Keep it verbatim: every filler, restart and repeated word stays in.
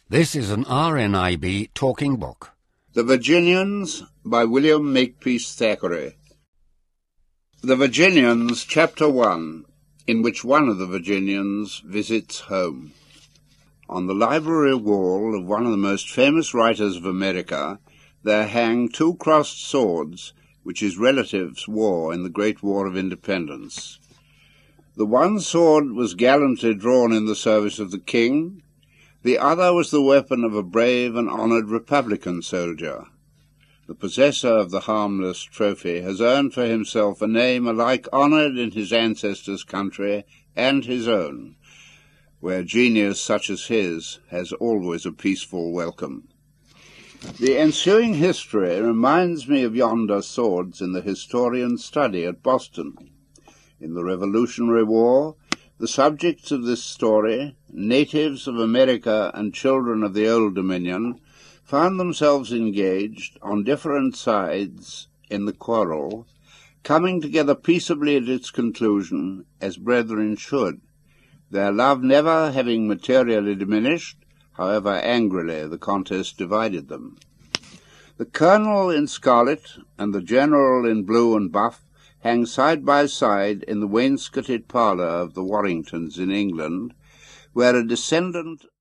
This is an R N I B talking book. The Virginians by William Makepeace Thackeray. The Virginians, Chapter one, in which one of the Virginians visits home. On the library wall of one of the most famous writers of America, there hang two crossed swords, which his relatives wore in the Great War of Independence. The one sword was gallantly drawn in the service of the king. The other was the weapon of a brave and honoured Republican soldier. The possessor of the harmless trophy has earned for himself a name alike honoured in his ancestors' country and his own, where genius such as his has always a peaceful welcome. The ensuing history reminds me of yonder swords in the historian's study at Boston. In the Revolutionary War, the subjects of this story, natives of America and children of the Old Dominion, found themselves engaged on different sides in the quarrel, coming together peaceably at its conclusion, as brethren should, their love never having materially diminished, however angrily the contest divided them. The colonel in scarlet and the general in blue and buff hang side by side in the wainscoted parlour of the Warringtons in England, where a descendant